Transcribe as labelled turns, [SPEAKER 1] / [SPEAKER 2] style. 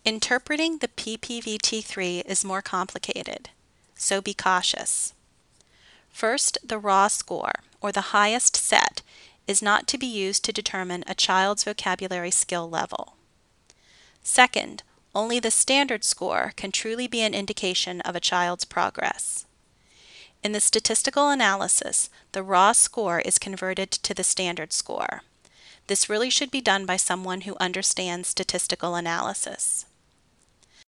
[SPEAKER 1] Interpreting the PPVT3 is more complicated, so be cautious. First, the raw score, or the highest set, is not to be used to determine a child's vocabulary skill level. Second, only the standard score can truly be an indication of a child's progress. In the statistical analysis, the raw score is converted to the standard score. This really should be done by someone who understands statistical analysis.